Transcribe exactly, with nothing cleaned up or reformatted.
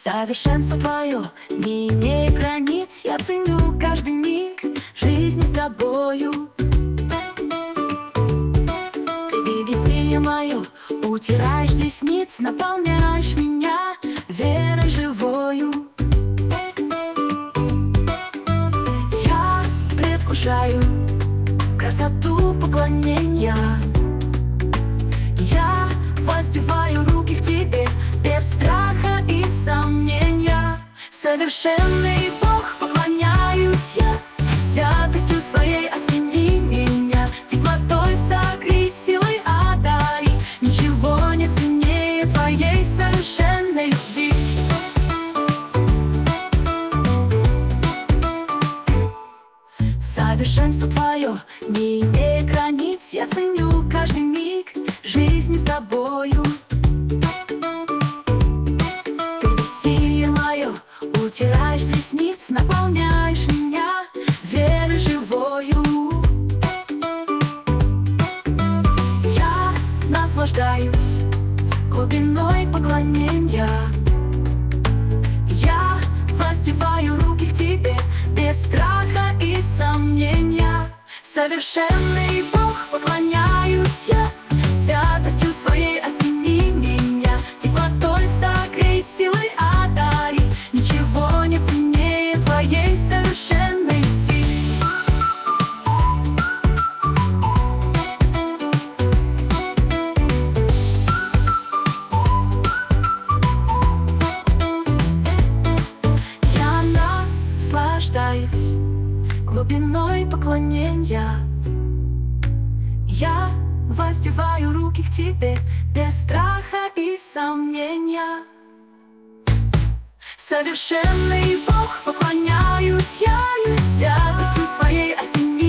Совершенство твое не имеет границ. Я ценю каждый миг жизни с тобою. Ты веселье мое утираешь с ресниц, наполняешь меня верой живою. Я предвкушаю красоту поклонения. Я воздеваю руки к тебе без страха и сомнения. Совершенный Бог, поклоняюсь я, святостью своей осени меня, теплотой согрей, силой одари. Ничего не ценнее твоей совершенной любви. Совершенство твое не имеет границ. Я ценю каждый миг жизни с тобою. Ты веселье мое утираешь с ресниц, наполняешь меня верой живою. Я наслаждаюсь глубиной поклонения. Я воздеваю руки к тебе без страха и сомнения. Совершенный Бог, поклоняюсь я, святостью своей осени меня, теплотой согрей, силой одари. Ничего не ценнее твоей совершенной любви. Я наслаждаюсь глубиной поклонения. Я воздеваю руки к тебе без страха и сомнения. Совершенный Бог, поклоняюсь я, и святостью своей осени